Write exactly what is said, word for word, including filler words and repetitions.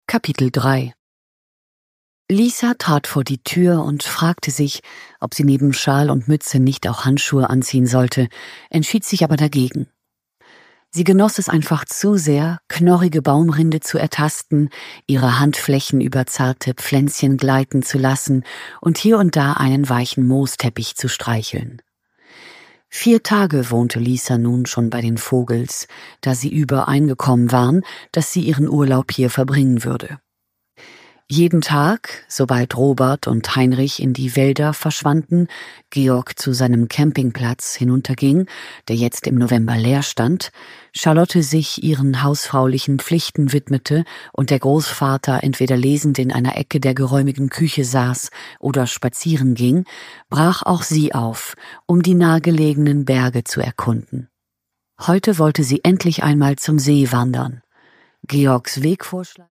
Kapitel drei. Lisa trat vor die Tür und fragte sich, ob sie neben Schal und Mütze nicht auch Handschuhe anziehen sollte, entschied sich aber dagegen. Sie genoss es einfach zu sehr, knorrige Baumrinde zu ertasten, ihre Handflächen über zarte Pflänzchen gleiten zu lassen und hier und da einen weichen Moosteppich zu streicheln. Vier Tage wohnte Lisa nun schon bei den Vogels, da sie übereingekommen waren, dass sie ihren Urlaub hier verbringen würde. Jeden Tag, sobald Robert und Heinrich in die Wälder verschwanden, Georg zu seinem Campingplatz hinunterging, der jetzt im November leer stand, Charlotte sich ihren hausfraulichen Pflichten widmete und der Großvater entweder lesend in einer Ecke der geräumigen Küche saß oder spazieren ging, brach auch sie auf, um die nahegelegenen Berge zu erkunden. Heute wollte sie endlich einmal zum See wandern. Georgs Wegvorschlag